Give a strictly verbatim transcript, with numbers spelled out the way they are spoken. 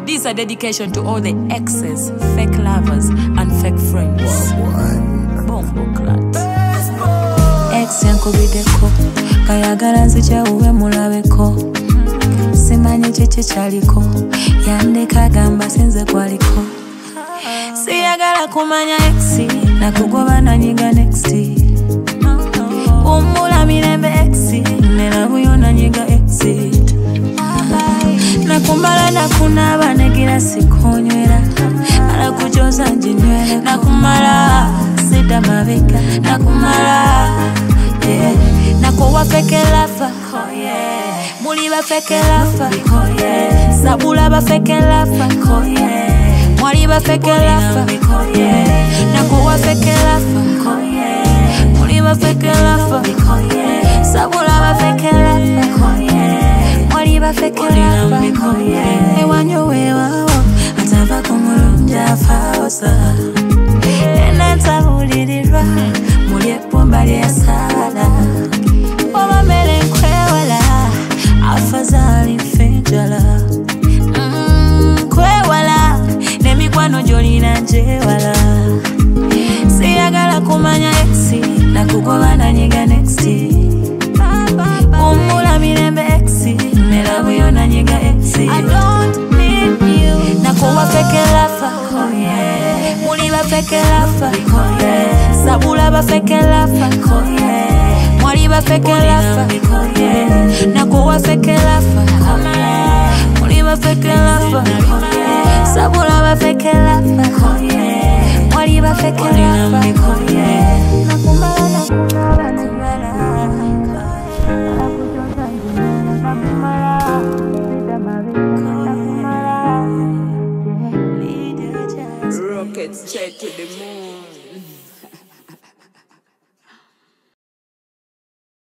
This is a dedication to all the exes, fake lovers, and fake friends. Bombo clat. Ex yankubideko, kayagala nzija uwe mulabeko. Simanyi chichi chaliko, yandika gamba sinze kwaliko. Siyagala kumanya exi, na kugoba na nyiga nexti. Umula mirembe exi, nena buyo na nyiga exit. Nakumbala nakunaba negira sikonywera, ala kujoza njinywera. Nakumala sida mabeka, nakumala yeah. Nakuwa feke lafa, oh yeah. Muli ba feke lafa, oh yeah. Sabula ba feke lafa, oh yeah. Mwali ba feke lafa, oh yeah. Nakuwa feke lafa, oh yeah. Muli ba feke lafa, oh yeah. Sabula ba feke lafa, oh yeah. Mwali ba feke lafa, oh yeah. Ewanyo wewa, atava kumulunja faosa. Enanza ulirirwa, muli epumba liya sala. Wama mele kwewala, afazali fejala. Mmm, kwewala, nemikwano jolina njewala. Siyagala kumanya exi, na kugoba na nyiga nexti. Umula mirembe exi, nela buyo na nyiga exi. I don't need you. Nakuwa feke lafa, oh yeah. Muli ba feke lafa, oh yeah. Sabula ba feke lafa, oh yeah. Mwali ba feke lafa, oh yeah. Nakuwa feke lafa, oh yeah. Muli ba feke lafa, oh yeah. Sabula ba feke lafa, oh yeah. Mwali ba feke lafa, oh yeah. Nakumbala nakumbala nakumbala. Rockets straight to the moon.